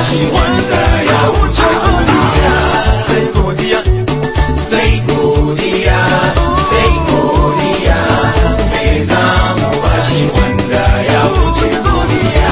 bashi wanda ya wuce godiya. Sai godiya, sai godiya, sai godiya. Me za mu bashi wanda ya wuce godiya?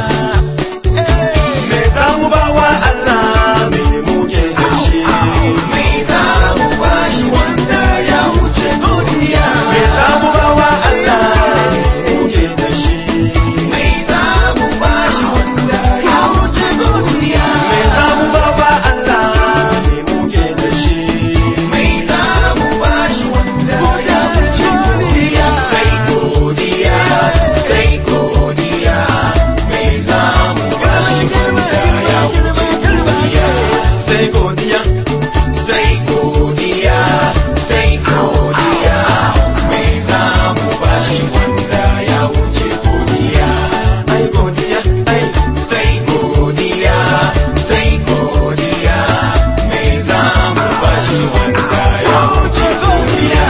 Me za mu ba wa Allah me muke da shi? Me za mu bashi wanda ya wuce godiya? Me za mu ba wa Allah me muke da shi? Me za mu bashi wanda ya wuce godiya? Me za mu ba wa Allah me muke da shi? Me za mu bashi wanda ya wuce godiya? Sai godiya, sai godiya. Me za mu bashi wanda ya wuce godiya? Sai godiya, sai godiya, sai godiya. Me za mu bashi wanda ya wuce godiya? Ai godiya, ai sai godiya, sai godiya. Me za mu bashi wanda ya wuce godiya?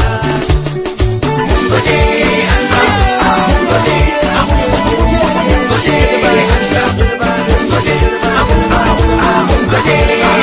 Mun gode Allah, mun gode, mun gode Allah, mun gode, mun gode Allah, mun gode,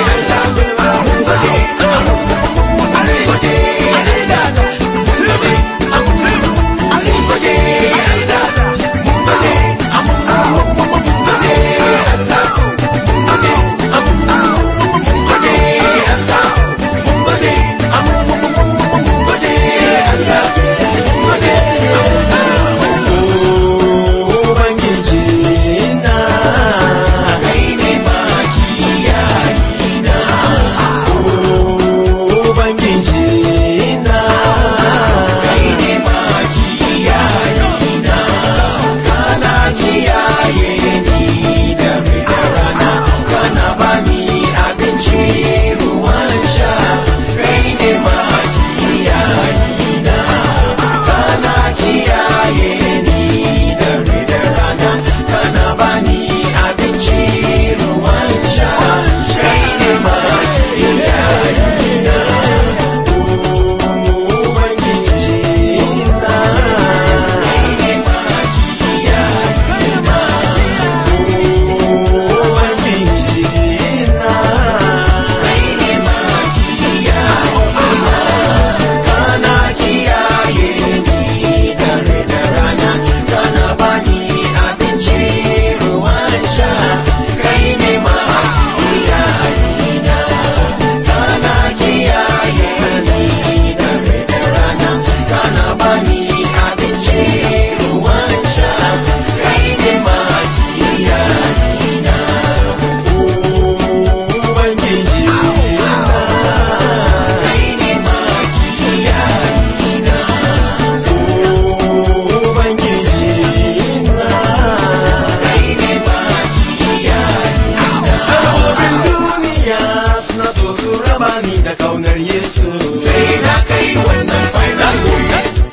da kaunar Yesu. Sai na kai wannan final goal.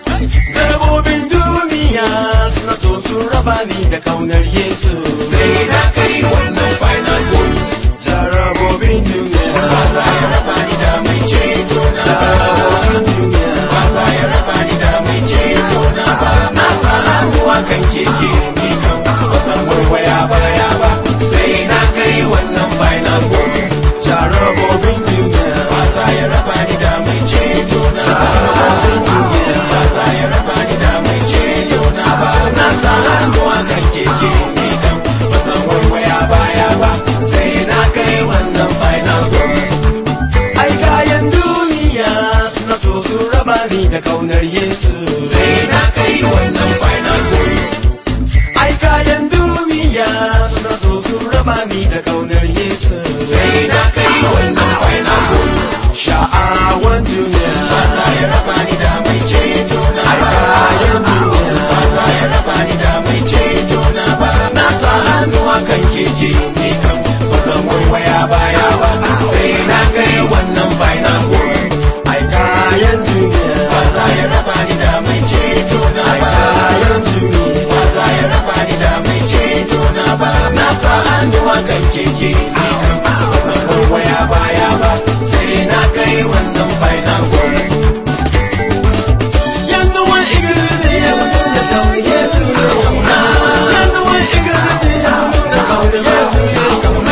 Dabbobin duniya suna so su raba ni da kaunar Yesu. Sai na kai wannan final goal. Jarabobin duniya ba za ya raba ni da mai ceto na ba. Jarabobin duniya ba za ya raba ni da mai ceto na ba. Na sa hannuwa kan keke ni kan ba san waiwaya baya ba. Sai na kai wannan final goal. Jarabobin duniya ba za ya raba ni da mai ceto na ba. Jarabobin duniya ba za ya raba ni da mai ceto na ba. Na sa hannuwa kan keke ni kan ba san waiwaya baya ba. Sai na kai wannan final goal. Ai kayan duniya suna so su raba ni da kaunar Yesu. Sai na kai wannan final goal. Ai kayan duniya suna so su raba ni da kaunar Yesu. Sai na kai wannan final goal. Sha'awan duniya ba za ya raba ni da mai ceto na ba. Kayan duniya ba za ya raba ni da mai ceto na ba. Na sa hannuwa kan keke ni kan ba zan waiwaya baya ba. Sai na kai wannan final goal. Ai kayan duniya ba za ya raba ni da mai ceto na ba. Kayan duniya ba za ya raba ni da mai ceto na ba. Na sa hannuwa kan keke ni kan ba zan waiwaya baya ba. Sai na kai wannan final goal. Yanduwan igirisi ya mutum da kaunar Yesu ya kauna. Yanduwan igirisi ya mutum da kaunar Yesu ya kauna.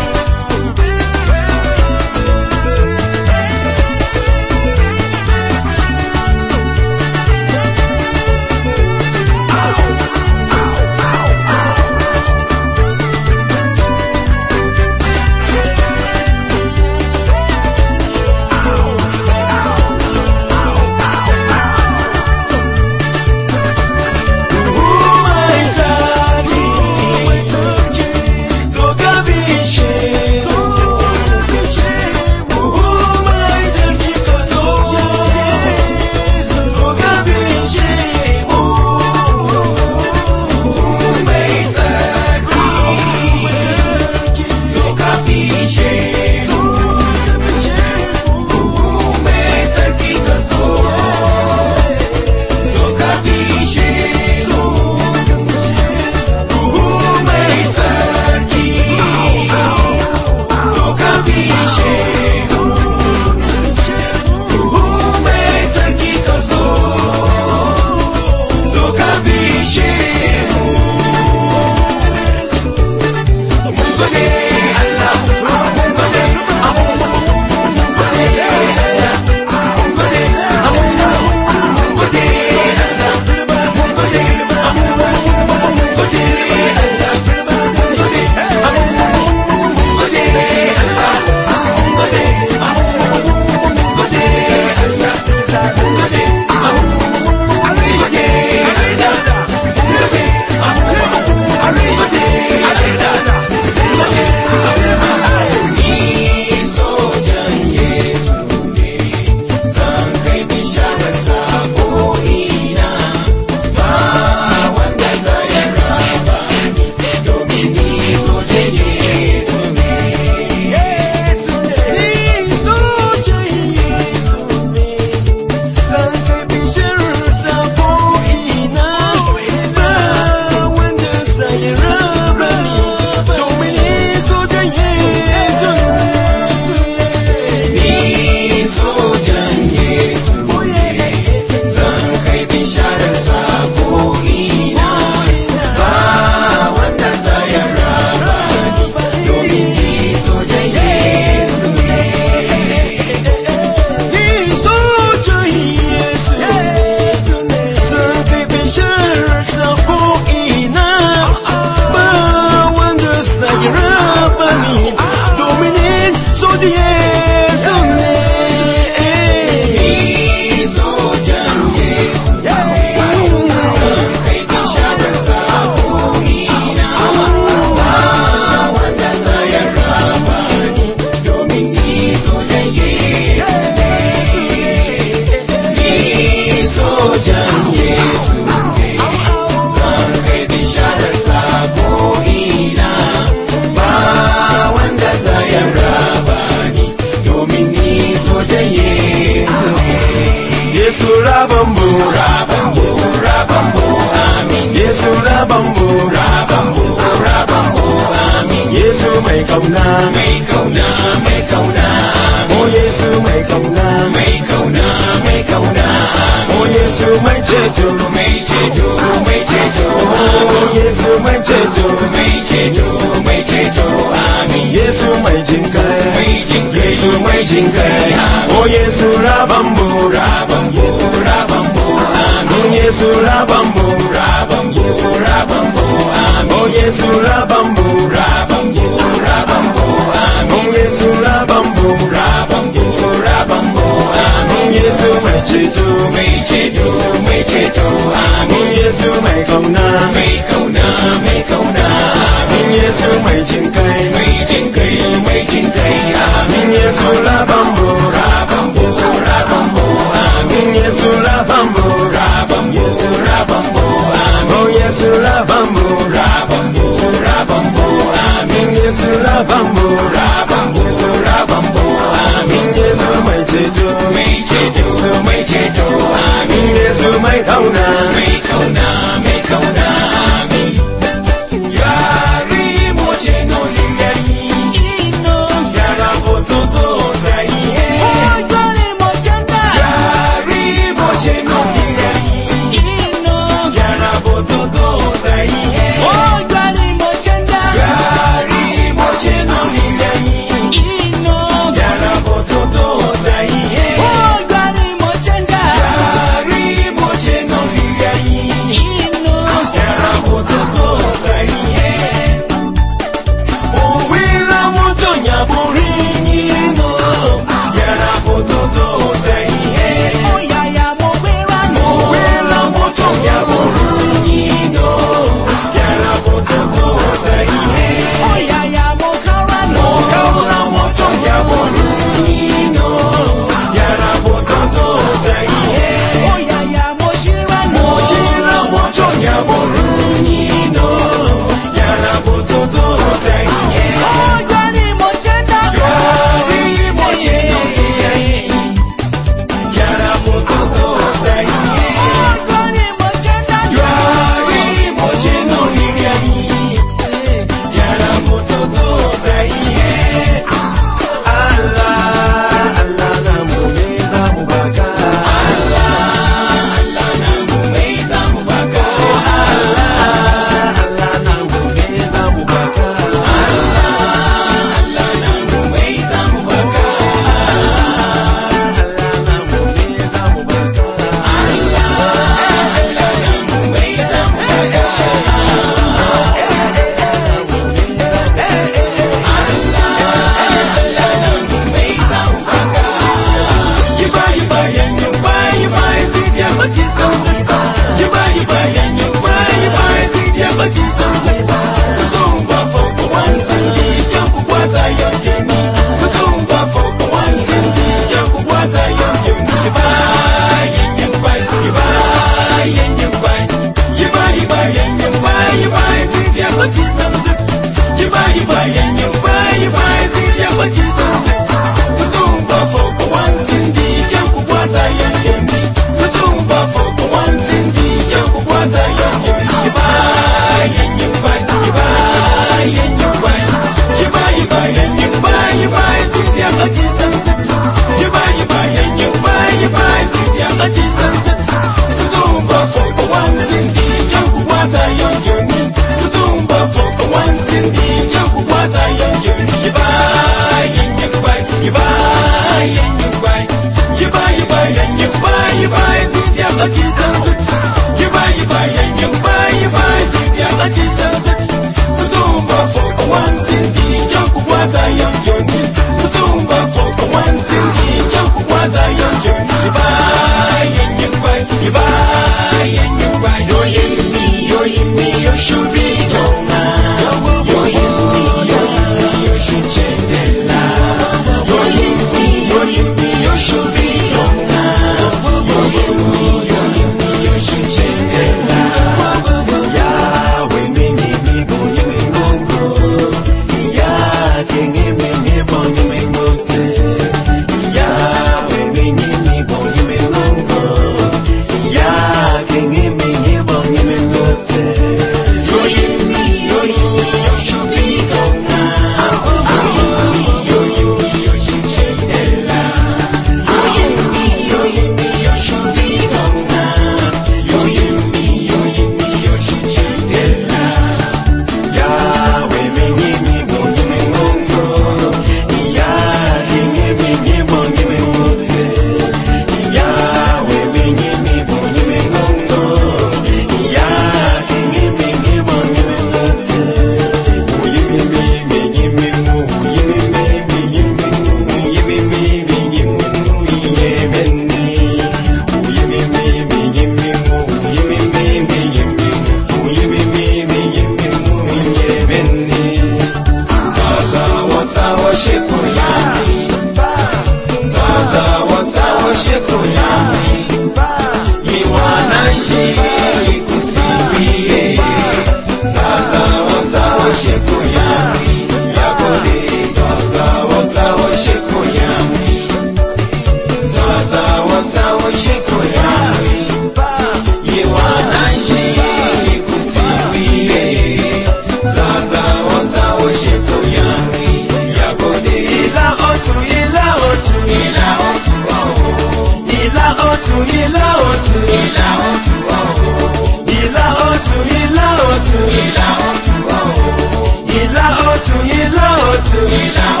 Ila